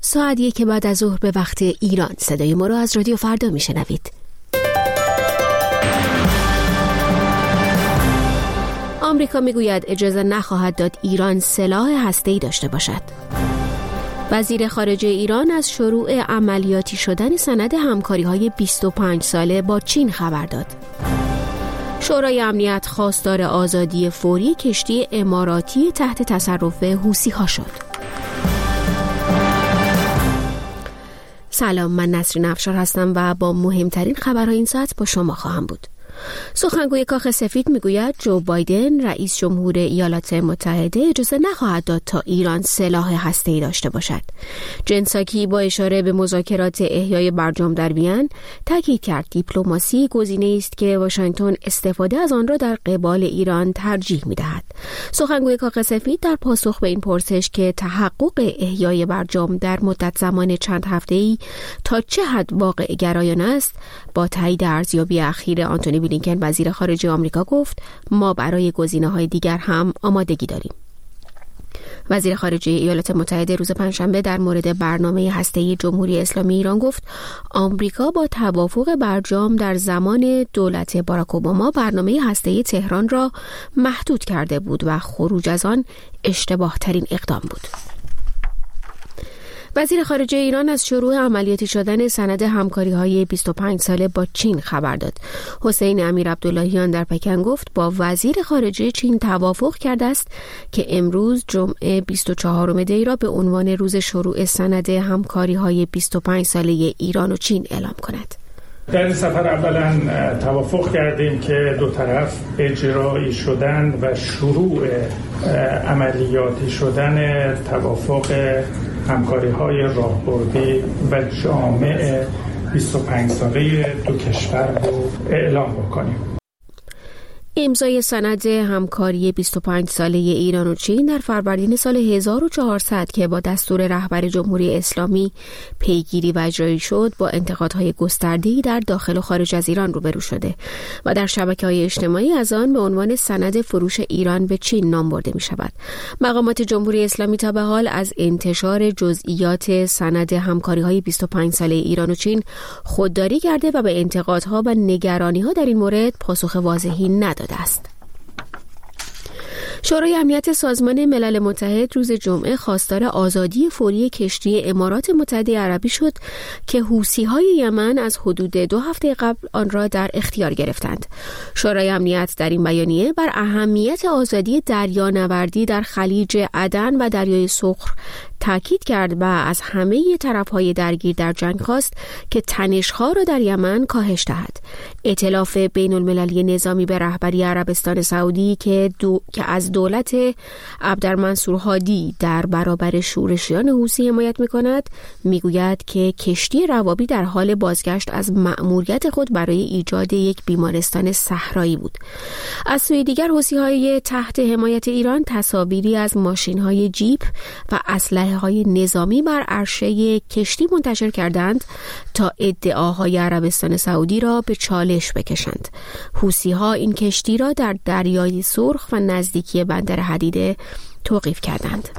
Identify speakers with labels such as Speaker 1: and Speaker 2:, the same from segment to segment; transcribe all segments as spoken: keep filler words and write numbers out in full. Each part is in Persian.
Speaker 1: ساعت یک بعد از ظهر به وقت ایران. صدای ما رو از رادیو فردا میشنوید. آمریکا میگوید اجازه نخواهد داد ایران سلاح هسته‌ای داشته باشد. وزیر خارجه ایران از شروع عملیاتی شدن سند همکاری‌های بیست و پنج ساله با چین خبر داد. شورای امنیت خواستار آزادی فوری کشتی اماراتی تحت تصرف حوثی‌ها شد. سلام، من نسرین افشار هستم و با مهمترین خبرهای این ساعت با شما خواهم بود. سخنگوی کاخ سفید میگوید جو بایدن رئیس جمهور ایالات متحده اجازه نخواهد داد تا ایران سلاح هسته‌ای داشته باشد. جن ساکی با اشاره به مذاکرات احیای برجام در وین تاکید کرد دیپلماسی گزینه‌ای است که واشنگتن استفاده از آن را در قبال ایران ترجیح می‌دهد. سخنگوی کاخ سفید در پاسخ به این پرسش که تحقق احیای برجام در مدت زمان چند هفته‌ای تا چه حد واقع گرایانه است، با تایید ارزیابی اخیر آنتونی بلینکن وزیر خارجه آمریکا گفت ما برای گزینه‌های دیگر هم آمادگی داریم. وزیر خارجه ایالات متحده روز پنجشنبه در مورد برنامه هسته‌ای جمهوری اسلامی ایران گفت آمریکا با توافق برجام در زمان دولت باراک اوباما برنامه هسته‌ای تهران را محدود کرده بود و خروج از آن اشتباه ترین اقدام بود. وزیر خارجه ایران از شروع عملیاتی شدن سند همکاری‌های بیست و پنج ساله با چین خبر داد. حسین امیر عبداللهیان در پکن گفت با وزیر خارجه چین توافق کرده است که امروز جمعه بیست و چهارم دی را به عنوان روز شروع سند همکاری‌های بیست و پنج ساله ایران و چین اعلام کند.
Speaker 2: در این سفر اولا توافق کردیم که دو طرف اجرایی شدن و شروع عملیاتی شدن توافق همکاری‌های راهبردی و جامع بیست و پنج ساله دو کشور رو اعلام بکنیم.
Speaker 1: امضای سند همکاری بیست و پنج ساله ایران و چین در فروردین سال هزار و چهارصد که با دستور رهبر جمهوری اسلامی پیگیری و اجرایی شد با انتقادهای گسترده‌ای در داخل و خارج از ایران روبرو شده و در شبکه‌های اجتماعی از آن به عنوان سند فروش ایران به چین نام برده می شود. مقامات جمهوری اسلامی تا به حال از انتشار جزئیات سند همکاری‌های بیست و پنج ساله ایران و چین خودداری کرده و به انتقادها و نگرانی‌ها در این مورد پاسخ واضحی نداده است. شورای امنیت سازمان ملل متحد روز جمعه خواستار آزادی فوری کشتی امارات متحده عربی شد که حوثی‌های یمن از حدود دو هفته قبل آن را در اختیار گرفتند. شورای امنیت در این بیانیه بر اهمیت آزادی دریانوردی در خلیج عدن و دریای سرخ تاکید کرد و از همه طرف‌های درگیر در جنگ خواست که تنش‌ها را در یمن کاهش دهد. ائتلاف بین‌المللی نظامی به رهبری عربستان سعودی که دو... که از دولت عبدالمنصور هادی در برابر شورشیان حوثی حمایت می‌کند، میگوید که کشتی روابی در حال بازگشت از مأموریت خود برای ایجاد یک بیمارستان صحرایی بود. از سوی دیگر حوثی‌های تحت حمایت ایران تصاویری از ماشین‌های جیپ و اسلحه‌های نظامی بر عرشه کشتی منتشر کردند تا ادعاهای عربستان سعودی را به چالش بکشند. حوثی‌ها این کشتی را در دریای سرخ و نزدیکی بندر حدیده توقیف کردند.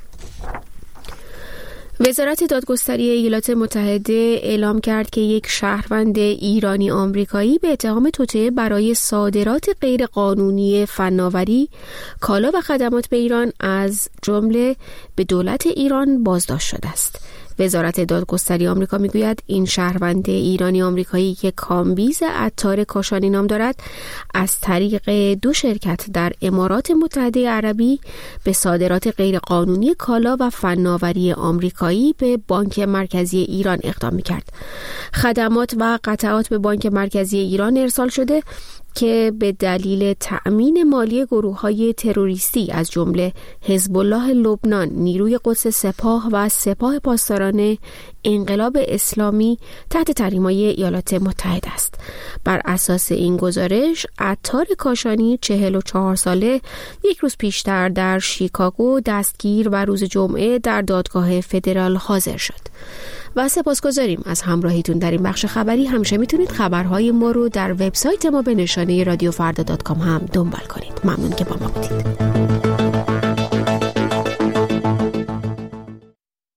Speaker 1: وزارت دادگستری ایالات متحده اعلام کرد که یک شهروند ایرانی آمریکایی به اتهام توطئه برای صادرات غیرقانونی فناوری، کالا و خدمات به ایران از جمله به دولت ایران بازداشت شده است. وزارت دادگستری آمریکا میگوید این شهروند ایرانی آمریکایی که کامبیز عطار کاشانی نام دارد از طریق دو شرکت در امارات متحده عربی به صادرات غیرقانونی کالا و فناوری آمریکایی به بانک مرکزی ایران اقدام میکرد. خدمات و قطعات به بانک مرکزی ایران ارسال شده که به دلیل تأمین مالی گروه‌های تروریستی از جمله حزب الله لبنان، نیروی قدس سپاه و سپاه پاسداران انقلاب اسلامی تحت تحریم‌های ایالات متحده است. بر اساس این گزارش، عطار کاشانی چهل و چهار ساله یک روز پیشتر در شیکاگو دستگیر و روز جمعه در دادگاه فدرال حاضر شد. و سپاسگزاریم از همراهیتون در این بخش خبری. همیشه میتونید خبرهای ما رو در وبسایت ما به نشانه رادیو فردا دات کام هم دنبال کنید. ممنون که با ما بودید.